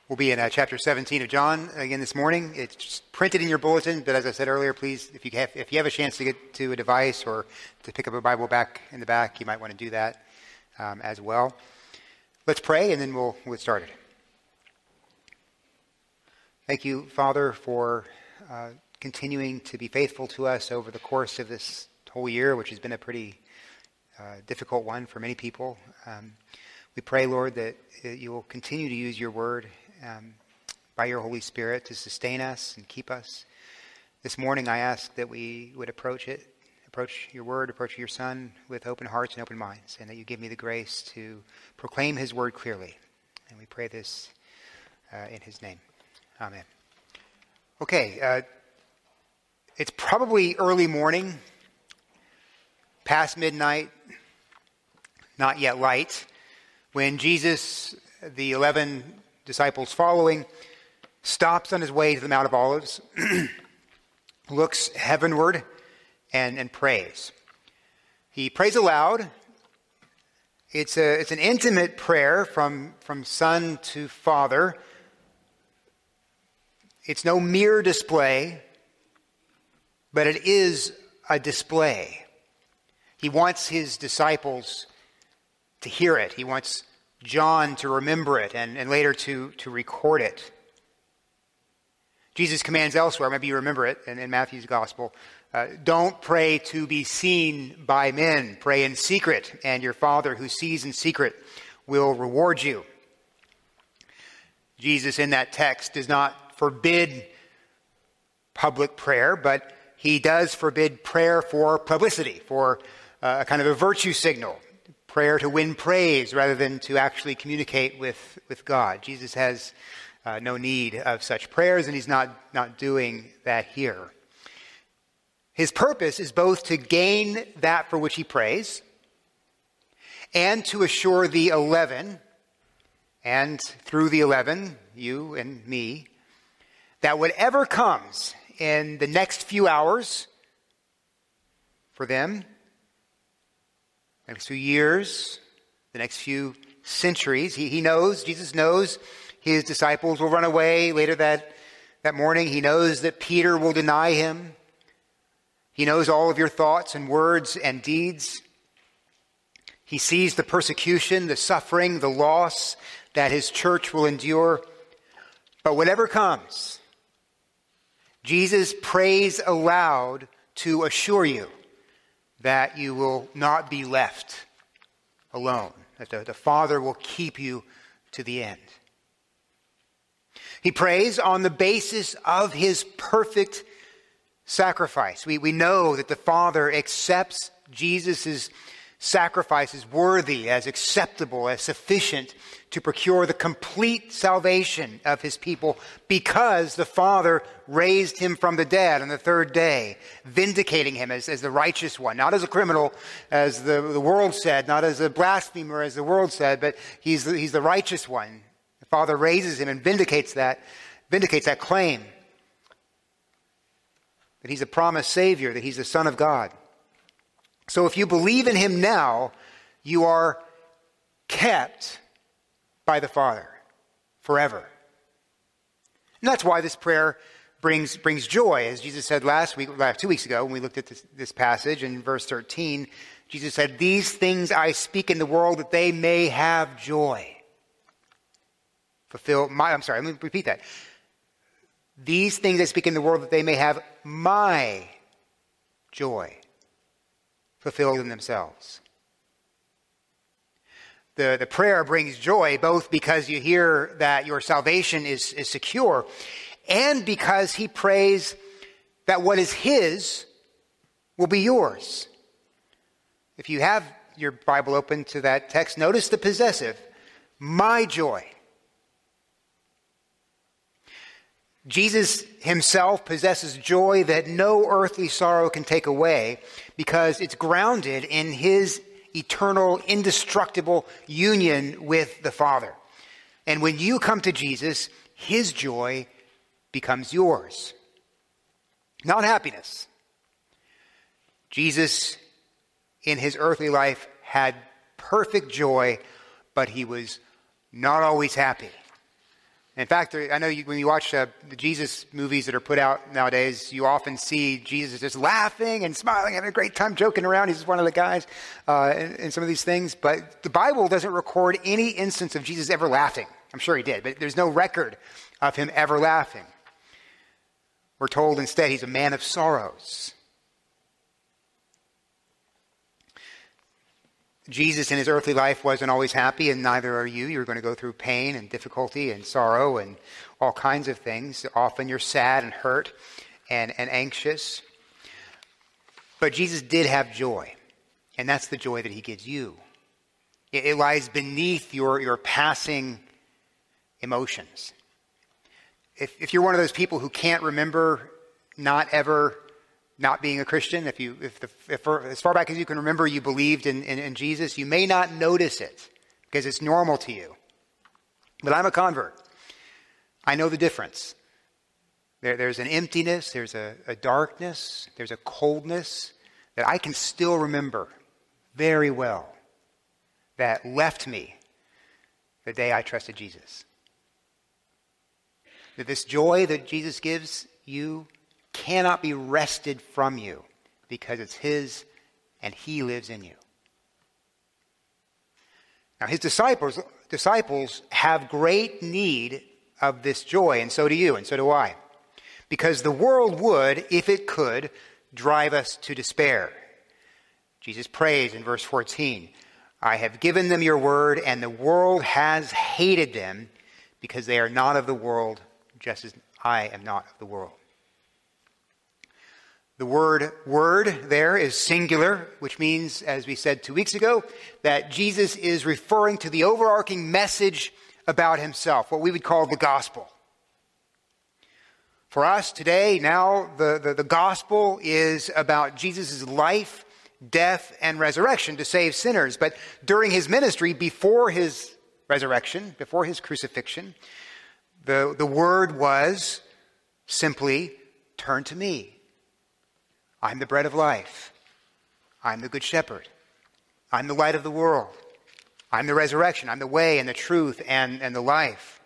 We'll be in chapter 17 of John again this morning. It's just printed in your bulletin, but as I said earlier, please, if you have a chance to get to a device or to pick up a Bible back in the back, you might want to do that as well. Let's pray, and then we'll get started. Thank you, Father, for continuing to be faithful to us over the course of this whole year, which has been a pretty difficult one for many people. We pray, Lord, that you will continue to use your word by your Holy Spirit to sustain us and keep us. This morning I ask that we would approach your word, approach your Son with open hearts and open minds, and that you give me the grace to proclaim his word clearly. And we pray this in his name. Amen. Okay, it's probably early morning, past midnight, not yet light, when Jesus, the 11 disciples following, stops on his way to the Mount of Olives, looks heavenward, and prays. He prays aloud. It's an intimate prayer from Son to Father. It's no mere display, but it is a display. He wants his disciples to hear it. He wants John to remember it and later to record it. Jesus commands elsewhere, maybe you remember it in Matthew's gospel, don't pray to be seen by men. Pray in secret, and your Father who sees in secret will reward you. Jesus in that text does not forbid public prayer, but he does forbid prayer for publicity, for a kind of a virtue signal. Prayer to win praise rather than to actually communicate with God. Jesus has no need of such prayers, and he's not doing that here. His purpose is both to gain that for which he prays and to assure the 11, and through the 11, you and me, that whatever comes in the next few hours for them, the next few years, the next few centuries, Jesus knows his disciples will run away later that morning. He knows that Peter will deny him. He knows all of your thoughts and words and deeds. He sees the persecution, the suffering, the loss that his church will endure. But whatever comes, Jesus prays aloud to assure you that you will not be left alone, that the Father will keep you to the end. He prays on the basis of his perfect sacrifice. We know that the Father accepts Jesus' sacrifice as worthy, as acceptable, as sufficient to procure the complete salvation of his people because the Father raised him from the dead on the third day, vindicating him as the righteous one, not as a criminal, as the world said, not as a blasphemer, as the world said, but he's the righteous one. The Father raises him and vindicates that claim, that he's a promised Savior, that he's the Son of God. So if you believe in him now, you are kept by the Father forever. And that's why this prayer brings joy. As Jesus said 2 weeks ago, when we looked at this passage in verse 13, Jesus said, "These things I speak in the world that they may have joy." Let me repeat that. These things I speak in the world that they may have my joy fulfilled in themselves. The prayer brings joy both because you hear that your salvation is secure and because he prays that what is his will be yours. If you have your Bible open to that text, notice the possessive, my joy. Jesus himself possesses joy that no earthly sorrow can take away because it's grounded in his eternal, indestructible union with the Father. And when you come to Jesus, his joy becomes yours. Not happiness. Jesus, in his earthly life, had perfect joy, but he was not always happy. In fact, I know when you watch the Jesus movies that are put out nowadays, you often see Jesus just laughing and smiling, having a great time joking around. He's one of the guys in some of these things. But the Bible doesn't record any instance of Jesus ever laughing. I'm sure he did, but there's no record of him ever laughing. We're told instead he's a man of sorrows. Jesus in his earthly life wasn't always happy, and neither are you. You're going to go through pain and difficulty and sorrow and all kinds of things. Often you're sad and hurt and anxious. But Jesus did have joy, and that's the joy that he gives you. It lies beneath your passing emotions. If you're one of those people who can't remember not being a Christian, if as far back as you can remember you believed in Jesus, you may not notice it because it's normal to you. But I'm a convert. I know the difference. There's an emptiness, there's a darkness, there's a coldness that I can still remember very well that left me the day I trusted Jesus. That this joy that Jesus gives you cannot be wrested from you because it's his and he lives in you. Now his disciples have great need of this joy, and so do you, and so do I. Because the world would, if it could, drive us to despair. Jesus prays in verse 14, I have given them your word, and the world has hated them because they are not of the world, just as I am not of the world. The word there is singular, which means, as we said 2 weeks ago, that Jesus is referring to the overarching message about himself, what we would call the gospel. For us today, now, the gospel is about Jesus' life, death, and resurrection to save sinners. But during his ministry, before his resurrection, before his crucifixion, the word was simply, turn to me. I'm the bread of life. I'm the good shepherd. I'm the light of the world. I'm the resurrection. I'm the way and the truth and the life.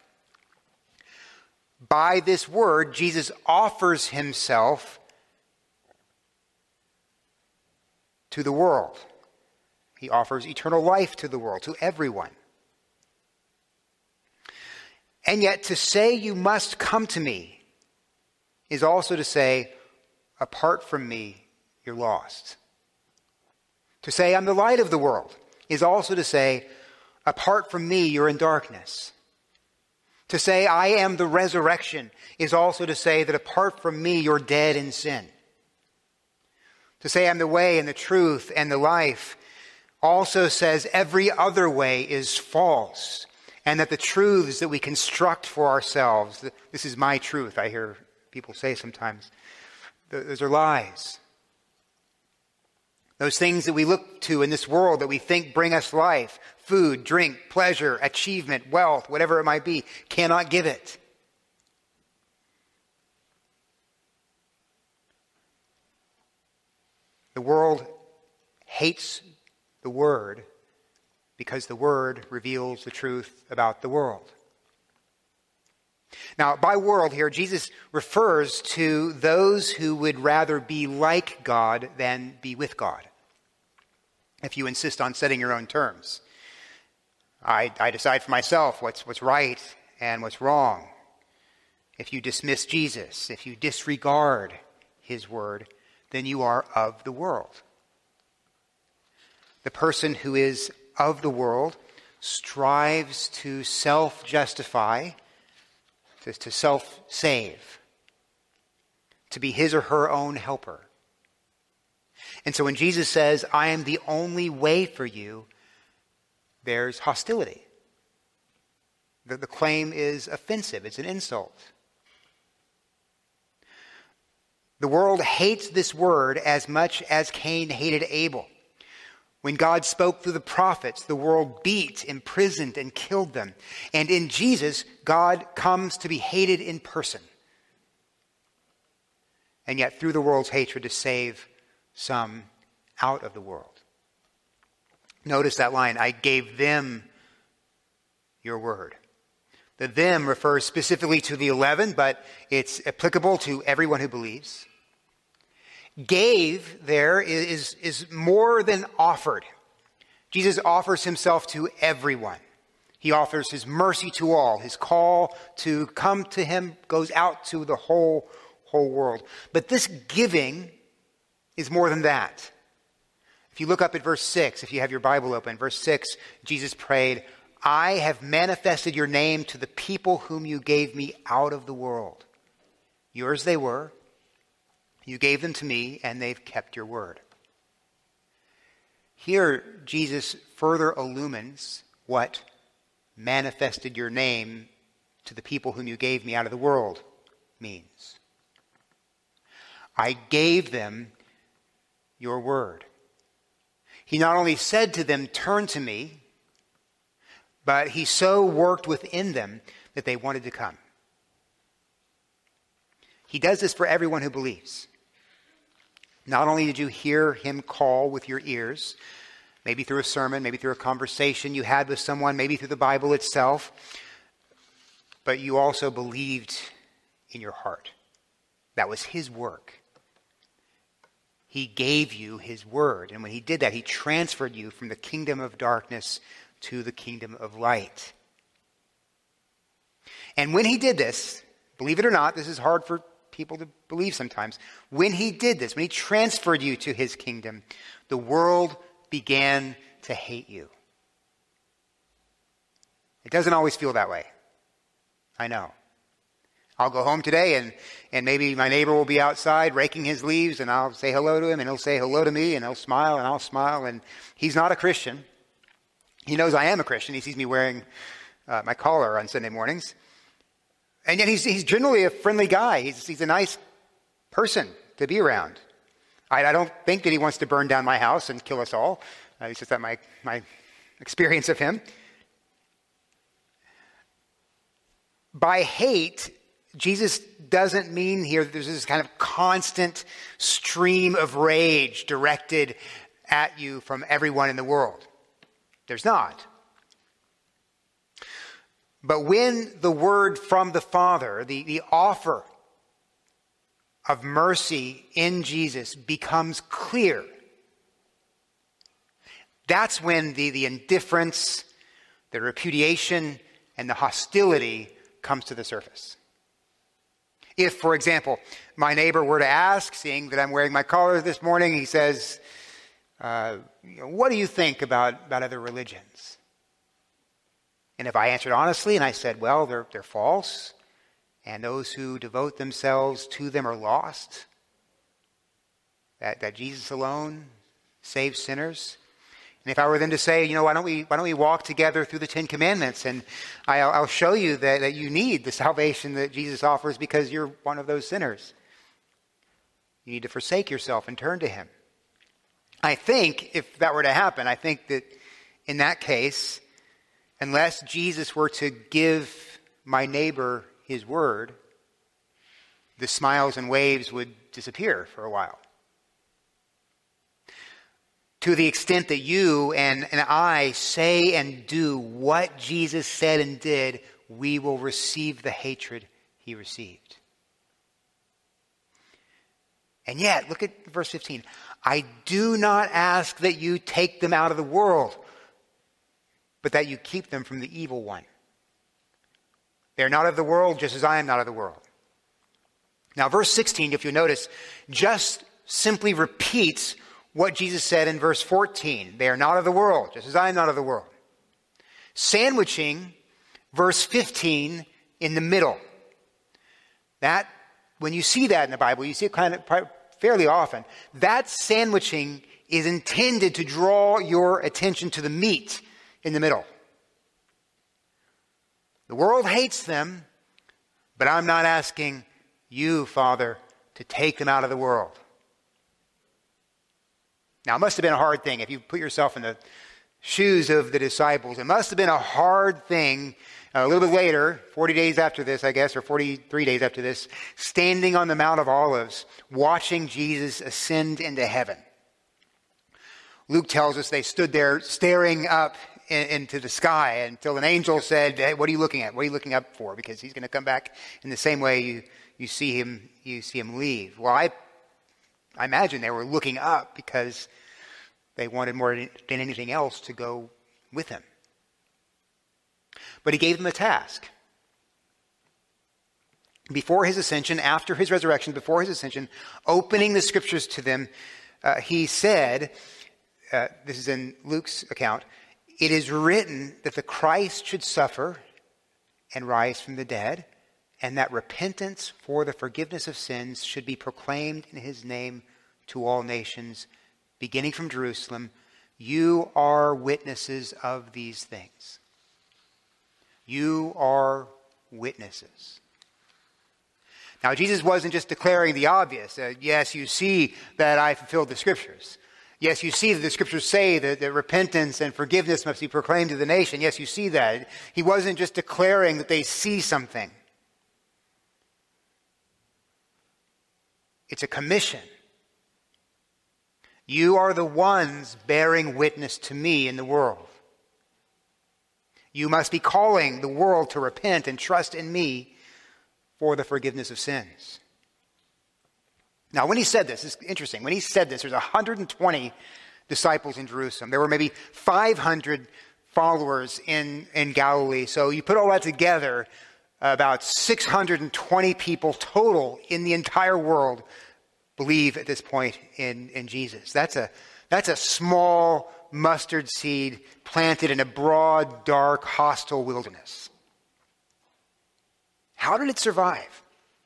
By this word, Jesus offers himself to the world. He offers eternal life to the world, to everyone. And yet to say you must come to me is also to say, apart from me, you're lost. To say I'm the light of the world is also to say, apart from me, you're in darkness. To say I am the resurrection is also to say that apart from me, you're dead in sin. To say I'm the way and the truth and the life also says every other way is false, and that the truths that we construct for ourselves, this is my truth, I hear people say sometimes, those are lies. Those things that we look to in this world that we think bring us life, food, drink, pleasure, achievement, wealth, whatever it might be, cannot give it. The world hates the word because the word reveals the truth about the world. Now, by world here, Jesus refers to those who would rather be like God than be with God. If you insist on setting your own terms. I decide for myself what's right and what's wrong. If you dismiss Jesus, if you disregard his word, then you are of the world. The person who is of the world strives to self-justify, to self-save, to be his or her own helper. And so when Jesus says, I am the only way for you, there's hostility. The claim is offensive. It's an insult. The world hates this word as much as Cain hated Abel. When God spoke through the prophets, the world beat, imprisoned, and killed them. And in Jesus, God comes to be hated in person. And yet through the world's hatred to save some out of the world. Notice that line, I gave them your word. The them refers specifically to the 11, but it's applicable to everyone who believes. Gave there is more than offered. Jesus offers himself to everyone. He offers his mercy to all. His call to come to him goes out to the whole world. But this giving is more than that. If you look up at verse 6, if you have your Bible open, verse 6, Jesus prayed, I have manifested your name to the people whom you gave me out of the world. Yours they were. You gave them to me, and they've kept your word. Here, Jesus further illumines what manifested your name to the people whom you gave me out of the world means. I gave them your word. He not only said to them, turn to me, but he so worked within them that they wanted to come. He does this for everyone who believes. Not only did you hear him call with your ears, maybe through a sermon, maybe through a conversation you had with someone, maybe through the Bible itself, but you also believed in your heart. That was his work. He gave you his word, and when he did that, he transferred you from the kingdom of darkness to the kingdom of light. And when he did this, believe it or not, this is hard for people to believe sometimes. When he did this, when he transferred you to his kingdom, the world began to hate you. It doesn't always feel that way. I know. I'll go home today and maybe my neighbor will be outside raking his leaves and I'll say hello to him and he'll say hello to me and he'll smile and I'll smile, and he's not a Christian. He knows I am a Christian. He sees me wearing my collar on Sunday mornings. And yet he's generally a friendly guy. He's a nice person to be around. I don't think that he wants to burn down my house and kill us all. It's just that my experience of him. By hate, Jesus doesn't mean here that there's this kind of constant stream of rage directed at you from everyone in the world. There's not. But when the word from the Father, the offer of mercy in Jesus becomes clear, that's when the indifference, the repudiation, and the hostility comes to the surface. If, for example, my neighbor were to ask, seeing that I'm wearing my collar this morning, he says, what do you think about other religions? And if I answered honestly and I said, well, they're false, and those who devote themselves to them are lost, that Jesus alone saves sinners. And if I were then to say, why don't we walk together through the Ten Commandments, and I'll show you that you need the salvation that Jesus offers because you're one of those sinners. You need to forsake yourself and turn to him. I think if that were to happen, I think that in that case, unless Jesus were to give my neighbor his word, the smiles and waves would disappear for a while. To the extent that you and I say and do what Jesus said and did, we will receive the hatred he received. And yet, look at verse 15. I do not ask that you take them out of the world, but that you keep them from the evil one. They are not of the world, just as I am not of the world. Now, verse 16, if you notice, just simply repeats what Jesus said in verse 14. They are not of the world, just as I am not of the world. Sandwiching verse 15 in the middle. That, when you see that in the Bible, you see it kind of fairly often. That sandwiching is intended to draw your attention to the meat in the middle. The world hates them, but I'm not asking you, Father, to take them out of the world. Now, it must have been a hard thing if you put yourself in the shoes of the disciples. It must have been a hard thing a little bit later, 40 days after this, I guess, or 43 days after this, standing on the Mount of Olives, watching Jesus ascend into heaven. Luke tells us they stood there staring up into the sky until an angel said, "Hey, what are you looking at? What are you looking up for?" Because he's going to come back in the same way you see him leave. Well, I imagine they were looking up because they wanted more than anything else to go with him. But he gave them a task. Before his ascension, after his resurrection, before his ascension, opening the scriptures to them, he said, this is in Luke's account, "It is written that the Christ should suffer and rise from the dead, and that repentance for the forgiveness of sins should be proclaimed in his name to all nations, beginning from Jerusalem. You are witnesses of these things." You are witnesses. Now, Jesus wasn't just declaring the obvious. Yes, you see that I fulfilled the scriptures. Yes, you see that the scriptures say that repentance and forgiveness must be proclaimed to the nation. Yes, you see that. He wasn't just declaring that they see something. It's a commission. You are the ones bearing witness to me in the world. You must be calling the world to repent and trust in me for the forgiveness of sins. Now, when he said this, it's interesting. When he said this, there's 120 disciples in Jerusalem. There were maybe 500 followers in Galilee. So you put all that together, about 620 people total in the entire world believe at this point in Jesus. That's a small mustard seed planted in a broad, dark, hostile wilderness. How did it survive?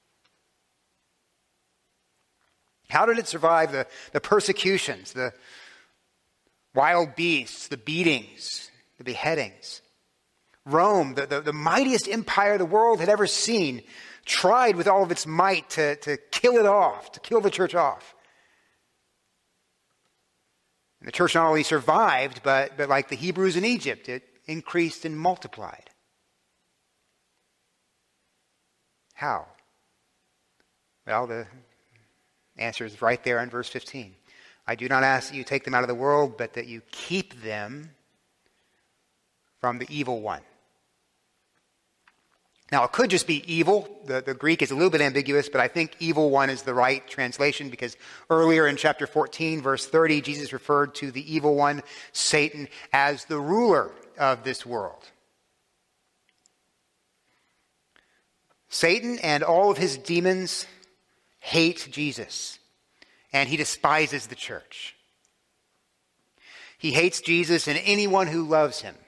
How did it survive the persecutions, the wild beasts, the beatings, the beheadings? Rome, the mightiest empire the world had ever seen, tried with all of its might to kill it off, to kill the church off. And the church not only survived, but like the Hebrews in Egypt, it increased and multiplied. How? Well, the answer is right there in verse 15. "I do not ask that you take them out of the world, but that you keep them from the evil one." Now, it could just be evil. The Greek is a little bit ambiguous, but I think evil one is the right translation, because earlier in chapter 14, verse 30, Jesus referred to the evil one, Satan, as the ruler of this world. Satan and all of his demons hate Jesus, and he despises the church. He hates Jesus and anyone who loves him.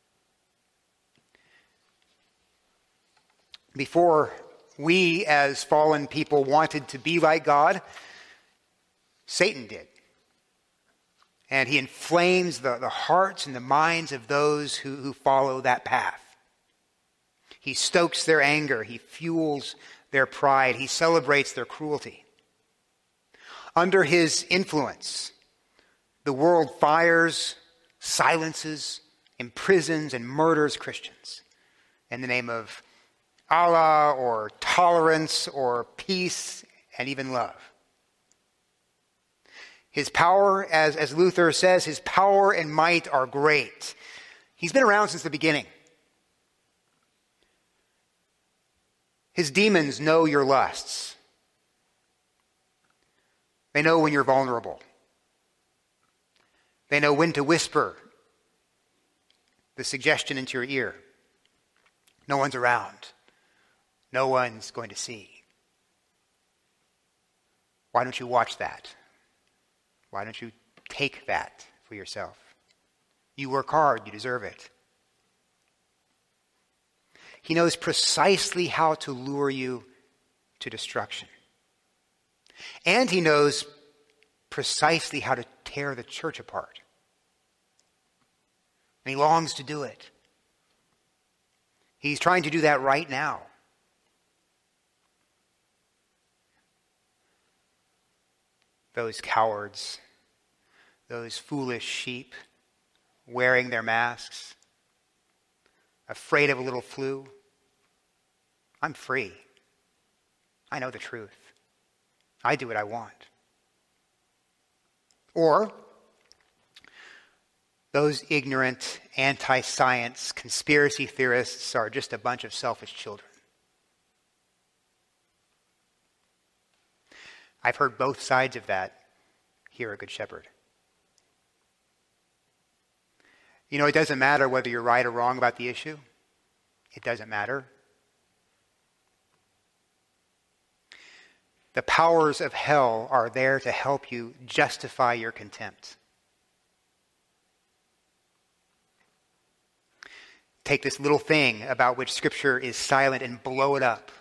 Before we as fallen people wanted to be like God, Satan did. And he inflames the hearts and the minds of those who follow that path. He stokes their anger. He fuels their pride. He celebrates their cruelty. Under his influence, the world fires, silences, imprisons, and murders Christians in the name of Allah or tolerance or peace and even love. His power, as Luther says, his power and might are great. He's been around since the beginning. His demons know your lusts. They know when you're vulnerable. They know when to whisper the suggestion into your ear. No one's around. No one's going to see. Why don't you watch that? Why don't you take that for yourself? You work hard, you deserve it. He knows precisely how to lure you to destruction. And he knows precisely how to tear the church apart. And he longs to do it. He's trying to do that right now. Those cowards, those foolish sheep wearing their masks, afraid of a little flu. I'm free. I know the truth. I do what I want. Or Those ignorant, anti-science conspiracy theorists are just a bunch of selfish children. I've heard both sides of that here at Good Shepherd. You know, it doesn't matter whether you're right or wrong about the issue. It doesn't matter. The powers of hell are there to help you justify your contempt. Take this little thing about which Scripture is silent and blow it up.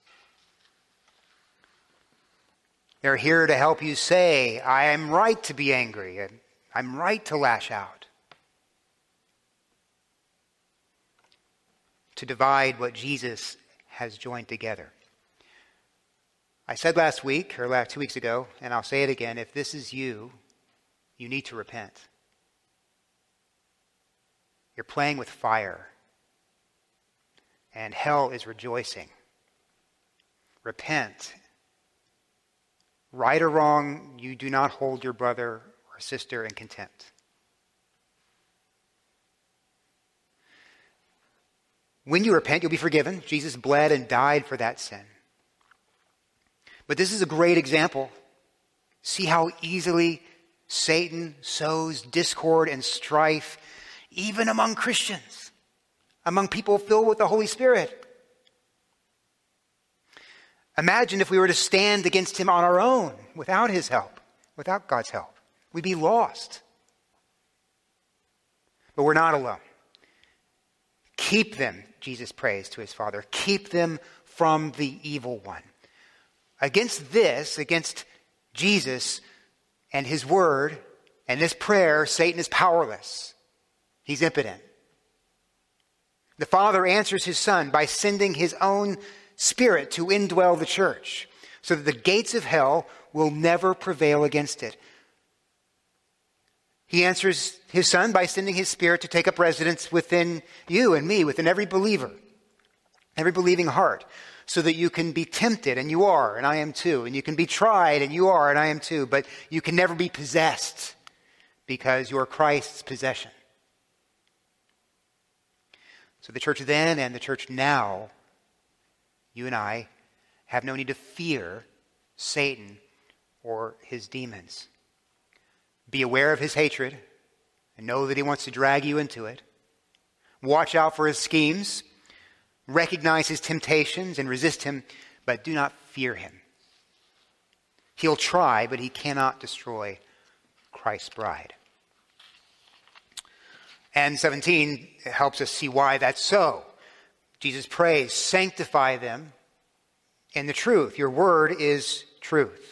They're here to help you say, I am right to be angry. I'm right to lash out. To divide what Jesus has joined together. I said last week, or 2 weeks ago, and I'll say it again, if this is you, you need to repent. You're playing with fire, and hell is rejoicing. Repent. Right or wrong, you do not hold your brother or sister in contempt. When you repent, you'll be forgiven. Jesus bled and died for that sin. But this is a great example. See how easily Satan sows discord and strife, even among Christians, among people filled with the Holy Spirit. Imagine if we were to stand against him on our own, without his help, without God's help. We'd be lost. But we're not alone. Keep them, Jesus prays to his Father. Keep them from the evil one. Against this, against Jesus and his word and this prayer, Satan is powerless. He's impotent. The Father answers his Son by sending his own Spirit to indwell the church so that the gates of hell will never prevail against it. He answers his Son by sending his Spirit to take up residence within you and me, within every believer, every believing heart, so that you can be tempted, and you are, and I am too, and you can be tried, and you are, and I am too, but you can never be possessed because you are Christ's possession. So the church then and the church now, you and I, have no need to fear Satan or his demons. Be aware of his hatred and know that he wants to drag you into it. Watch out for his schemes. Recognize his temptations and resist him, but do not fear him. He'll try, but he cannot destroy Christ's bride. And 17 helps us see why that's so. Jesus prays, sanctify them in the truth. Your word is truth.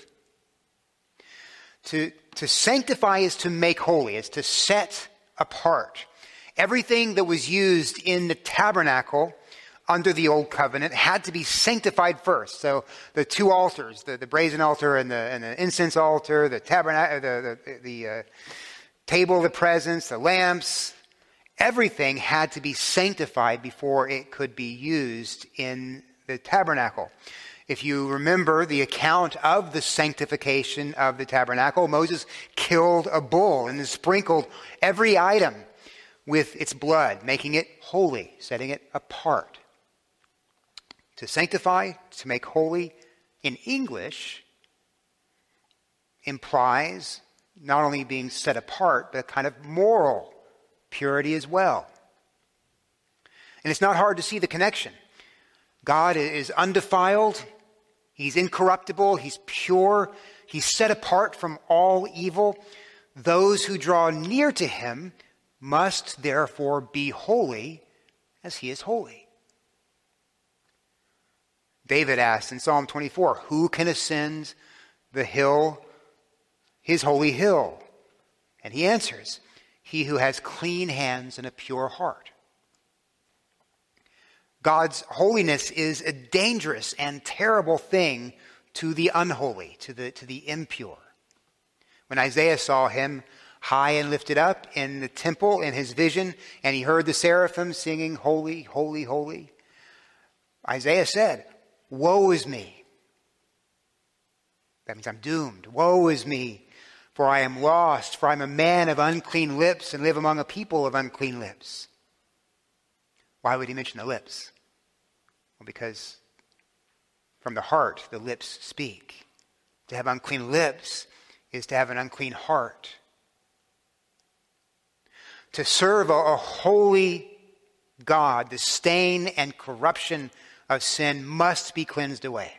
To sanctify is to make holy, is to set apart. Everything that was used in the tabernacle under the old covenant had to be sanctified first. So the two altars, the brazen altar and the incense altar, the tabernacle, the table of the presence, the lamps, everything had to be sanctified before it could be used in the tabernacle. If you remember the account of the sanctification of the tabernacle, Moses killed a bull and sprinkled every item with its blood, making it holy, setting it apart. To sanctify, to make holy, in English, implies not only being set apart, but a kind of moral purity as well. And it's not hard to see the connection. God is undefiled, he's incorruptible, he's pure, he's set apart from all evil. Those who draw near to him must therefore be holy as he is holy. David asked in Psalm 24, who can ascend the hill, his holy hill? And he answers, he who has clean hands and a pure heart. God's holiness is a dangerous and terrible thing to the unholy, to the impure. When Isaiah saw him high and lifted up in the temple in his vision, and he heard the seraphim singing, holy, holy, holy, Isaiah said, woe is me. That means I'm doomed. Woe is me, For I am lost, for I am a man of unclean lips and live among a people of unclean lips. Why would he mention the lips? Well, because from the heart, the lips speak. To have unclean lips is to have an unclean heart. To serve a holy God, the stain and corruption of sin must be cleansed away.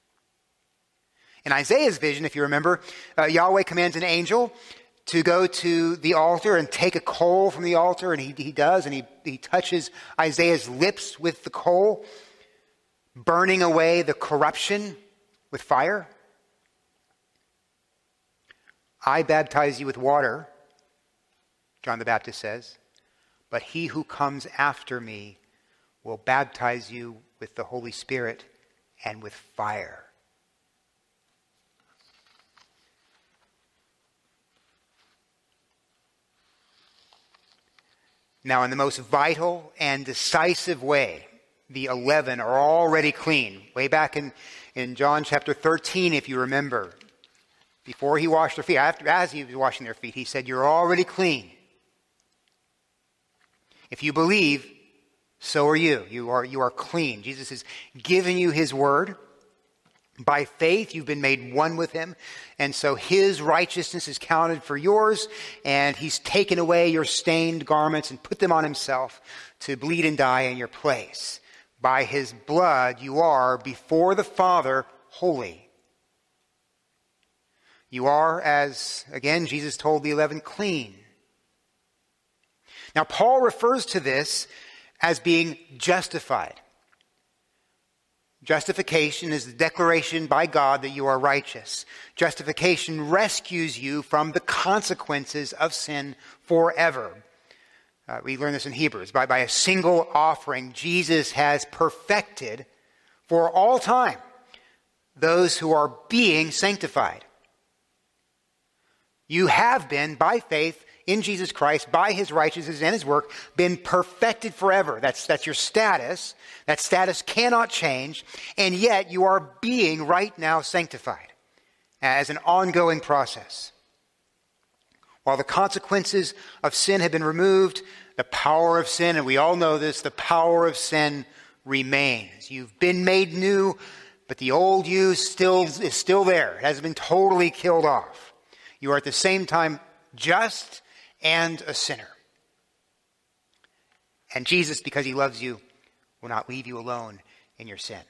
In Isaiah's vision, if you remember, Yahweh commands an angel to go to the altar and take a coal from the altar, and he does, and he touches Isaiah's lips with the coal, burning away the corruption with fire. I baptize you with water, John the Baptist says, but he who comes after me will baptize you with the Holy Spirit and with fire. Now, in the most vital and decisive way, the 11 are already clean. Way back in John chapter 13, if you remember, before he washed their feet, as he was washing their feet, he said, "You're already clean. If you believe, so are you. You are clean." Jesus has given you his word. By faith, you've been made one with him. And so his righteousness is counted for yours. And he's taken away your stained garments and put them on himself to bleed and die in your place. By his blood, you are before the Father holy. You are, as again Jesus told the 11, clean. Now, Paul refers to this as being justified. Justification is the declaration by God that you are righteous. Justification rescues you from the consequences of sin forever. We learn this in Hebrews. By a single offering, Jesus has perfected for all time those who are being sanctified. You have been, by faith in Jesus Christ, by his righteousness and his work, been perfected forever. That's your status. That status cannot change, and yet you are being right now sanctified as an ongoing process. While the consequences of sin have been removed, the power of sin, and we all know this, the power of sin remains. You've been made new, but the old you is still there. It hasn't been totally killed off. You are at the same time just and a sinner. And Jesus, because he loves you, will not leave you alone in your sin.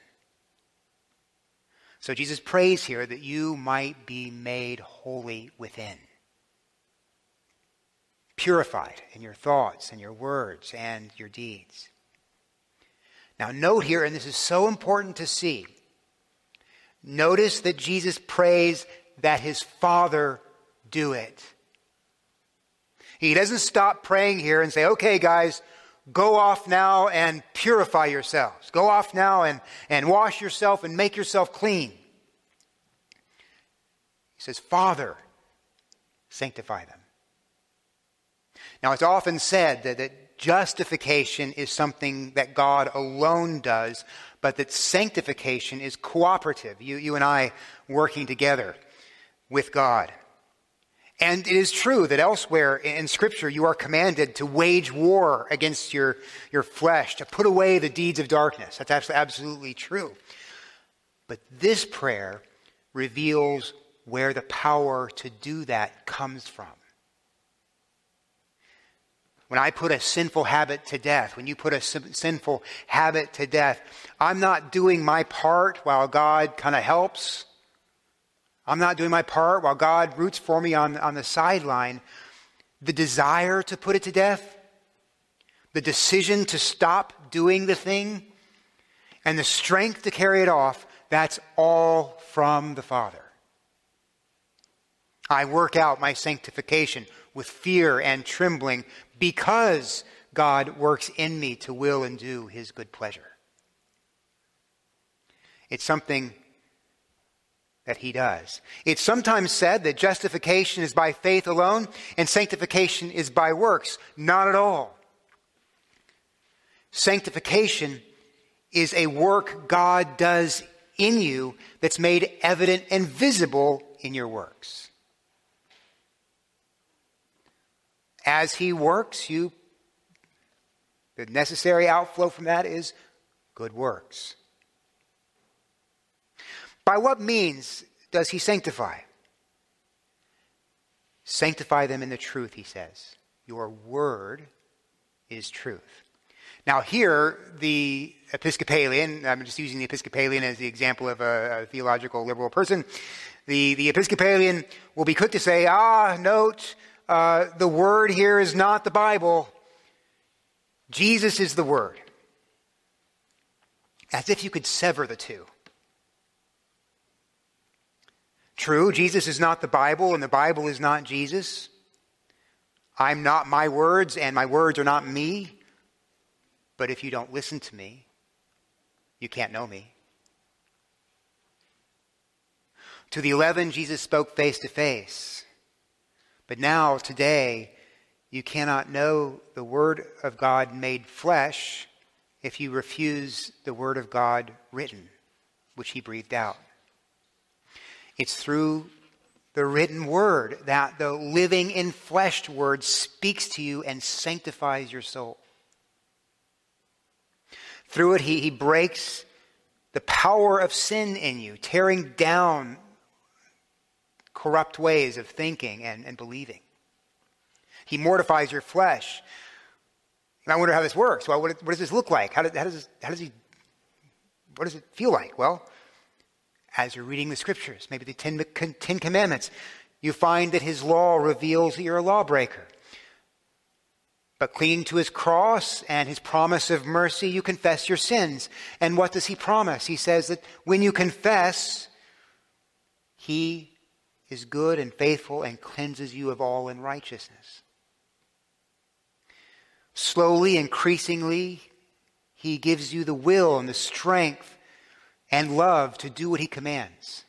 So Jesus prays here that you might be made holy within. Purified in your thoughts and your words and your deeds. Now note here, and this is so important to see, notice that Jesus prays that his Father do it. He doesn't stop praying here and say, "Okay, guys, go off now and purify yourselves. Go off now and wash yourself and make yourself clean." He says, "Father, sanctify them." Now, it's often said that justification is something that God alone does, but that sanctification is cooperative. You and I working together with God. And it is true that elsewhere in Scripture you are commanded to wage war against your flesh, to put away the deeds of darkness. That's absolutely true. But this prayer reveals where the power to do that comes from. When I put a sinful habit to death, when you put a sinful habit to death, I'm not doing my part while God kind of helps. I'm not doing my part while God roots for me on the sideline. The desire to put it to death, the decision to stop doing the thing, and the strength to carry it off, that's all from the Father. I work out my sanctification with fear and trembling because God works in me to will and do his good pleasure. It's something that he does. It's sometimes said that justification is by faith alone and sanctification is by works. Not at all. Sanctification is a work God does in you that's made evident and visible in your works. as he works, the necessary outflow from that is good works. By what means does he sanctify? Sanctify them in the truth, he says. Your word is truth. Now here, the Episcopalian, I'm just using the Episcopalian as the example of a theological liberal person, the Episcopalian will be quick to say, note, the word here is not the Bible. Jesus is the word. As if you could sever the two. True, Jesus is not the Bible and the Bible is not Jesus. I'm not my words and my words are not me. But if you don't listen to me, you can't know me. To the 11, Jesus spoke face to face. But now, today, you cannot know the Word of God made flesh if you refuse the Word of God written, which he breathed out. It's through the written Word that the living enfleshed Word speaks to you and sanctifies your soul. Through it, he breaks the power of sin in you, tearing down corrupt ways of thinking and believing. He mortifies your flesh. And I wonder how this works. Well, what does this look like? What does it feel like? Well, as you're reading the scriptures, maybe the Ten Commandments, you find that his law reveals that you're a lawbreaker. But clinging to his cross and his promise of mercy, you confess your sins. And what does he promise? He says that when you confess, he is good and faithful and cleanses you of all unrighteousness. Slowly, increasingly, he gives you the will and the strength and love to do what he commands.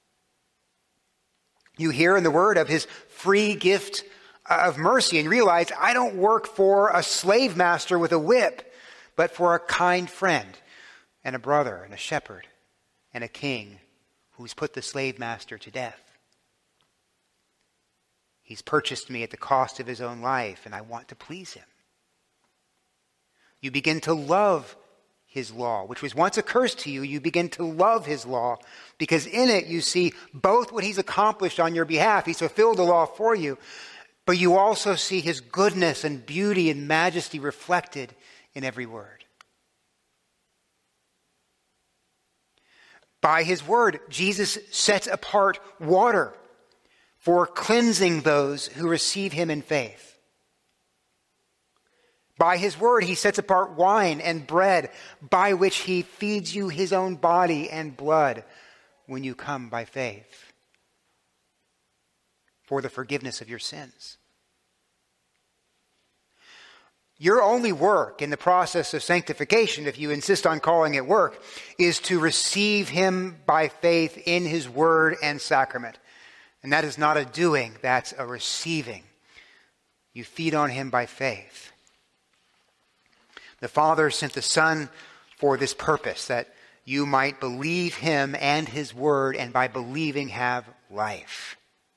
You hear in the word of his free gift of mercy and realize, I don't work for a slave master with a whip, but for a kind friend and a brother and a shepherd and a king who's put the slave master to death. He's purchased me at the cost of his own life, and I want to please him. You begin to love his law, which was once a curse to you. You begin to love his law because in it you see both what he's accomplished on your behalf. He's fulfilled the law for you, but you also see his goodness and beauty and majesty reflected in every word. By his word, Jesus sets apart water for cleansing those who receive him in faith. By his word, he sets apart wine and bread by which he feeds you his own body and blood when you come by faith for the forgiveness of your sins. Your only work in the process of sanctification, if you insist on calling it work, is to receive him by faith in his word and sacrament. And that is not a doing, that's a receiving. You feed on him by faith. The Father sent the Son for this purpose, that you might believe him and his word, and by believing have life.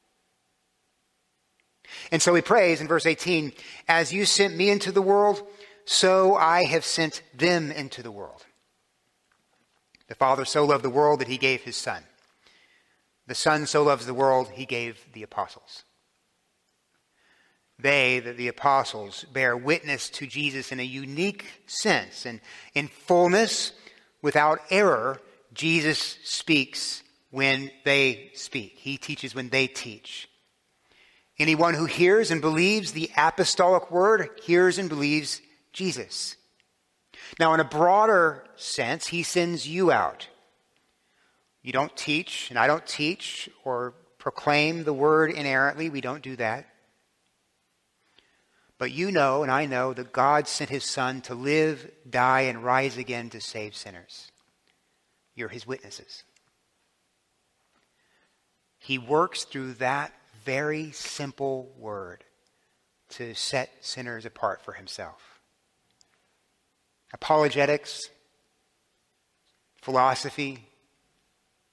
And so he prays in verse 18, as you sent me into the world, so I have sent them into the world. The Father so loved the world that he gave his Son. The Son so loves the world, he gave the apostles. They, the apostles, bear witness to Jesus in a unique sense. And in fullness, without error, Jesus speaks when they speak. He teaches when they teach. Anyone who hears and believes the apostolic word hears and believes Jesus. Now, in a broader sense, he sends you out. You don't teach, and I don't teach or proclaim the word inerrantly. We don't do that. But you know, and I know, that God sent his Son to live, die, and rise again to save sinners. You're his witnesses. He works through that very simple word to set sinners apart for himself. Apologetics, philosophy,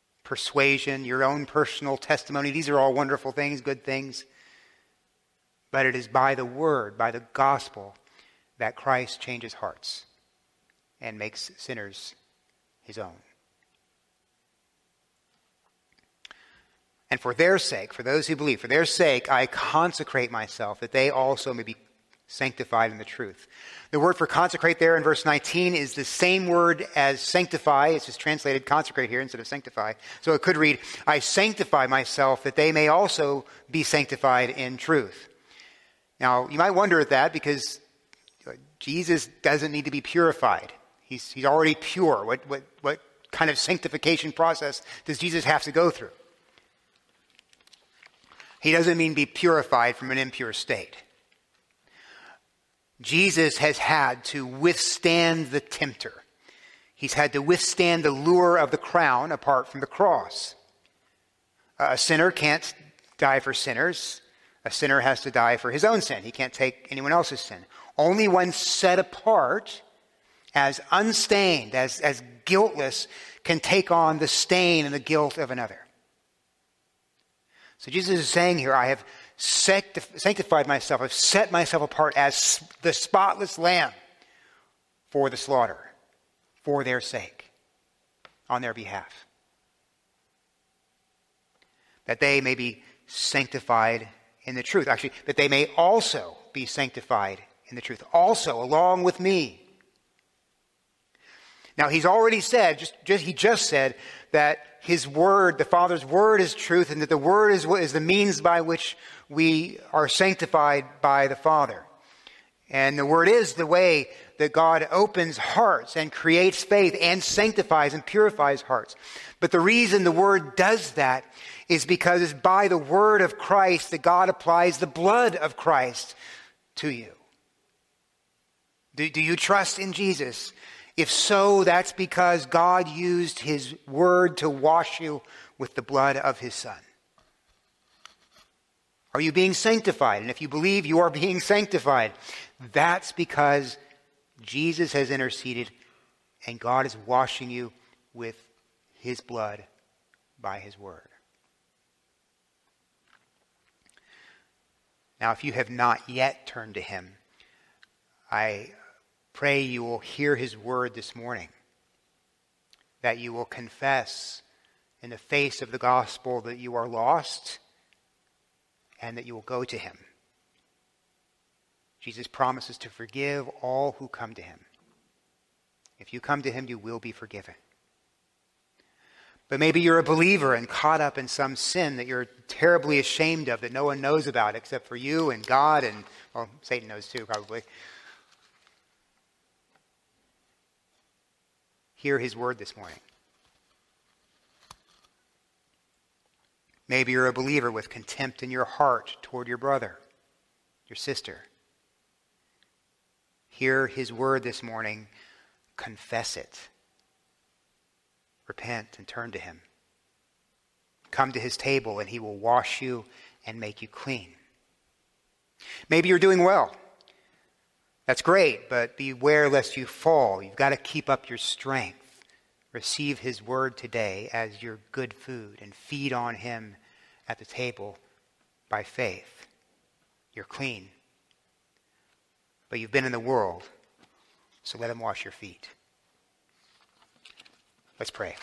persuasion, your own personal testimony, these are all wonderful things, good things. but it is by the word, by the gospel, that Christ changes hearts and makes sinners his own. And for their sake, for those who believe, for their sake, I consecrate myself, that they also may be sanctified in the truth. The word for consecrate there in verse 19 is the same word as sanctify. It's just translated consecrate here instead of sanctify. So it could read, I sanctify myself that they may also be sanctified in truth. Now, you might wonder at that because Jesus doesn't need to be purified. He's already pure. What kind of sanctification process does Jesus have to go through? He doesn't mean be purified from an impure state. Jesus has had to withstand the tempter. He's had to withstand the lure of the crown apart from the cross. A sinner can't die for sinners. A sinner has to die for his own sin. He can't take anyone else's sin. Only one set apart as unstained, as guiltless, can take on the stain and the guilt of another. So Jesus is saying here, I have sanctified myself, I've set myself apart as the spotless lamb for the slaughter, for their sake, on their behalf. That they may be sanctified in the truth. Actually, that they may also be sanctified in the truth. Also, along with me. Now, he's already said, he just said that his word, the Father's word is truth, and that the word is the means by which we are sanctified by the Father. And the word is the way that God opens hearts and creates faith and sanctifies and purifies hearts. But the reason the word does that is because it's by the word of Christ that God applies the blood of Christ to you. Do you trust in Jesus? If so, that's because God used his word to wash you with the blood of his Son. Are you being sanctified? And if you believe you are being sanctified, that's because Jesus has interceded and God is washing you with his blood by his word. Now, if you have not yet turned to him, I pray you will hear his word this morning, that you will confess in the face of the gospel that you are lost and that you will go to him. Jesus promises to forgive all who come to him. If you come to him, you will be forgiven. But maybe you're a believer and caught up in some sin that you're terribly ashamed of, that no one knows about except for you and God, and, well, Satan knows too, probably. Hear his word this morning. Maybe you're a believer with contempt in your heart toward your brother, your sister. Hear his word this morning. Confess it. Repent and turn to him. Come to his table and he will wash you and make you clean. Maybe you're doing well. That's great, but beware lest you fall. You've got to keep up your strength. Receive his word today as your good food and feed on him at the table by faith. You're clean. But you've been in the world, so let him wash your feet. Let's pray.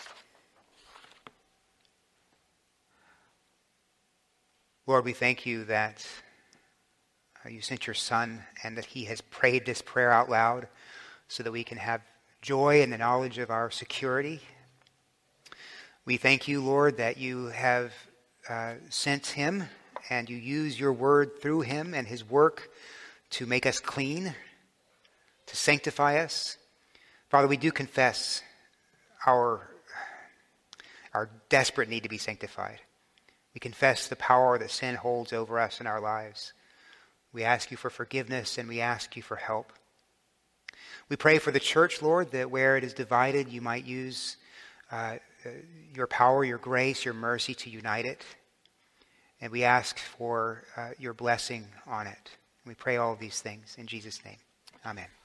Lord, we thank you that you sent your Son and that he has prayed this prayer out loud so that we can have joy in the knowledge of our security. We thank you, Lord, that you have sent him and you use your word through him and his work to make us clean, to sanctify us. Father, we do confess our desperate need to be sanctified. We confess the power that sin holds over us in our lives. We ask you for forgiveness and we ask you for help. We pray for the church, Lord, that where it is divided, you might use your power, your grace, your mercy to unite it. And we ask for your blessing on it. We pray all of these things in Jesus' name. Amen.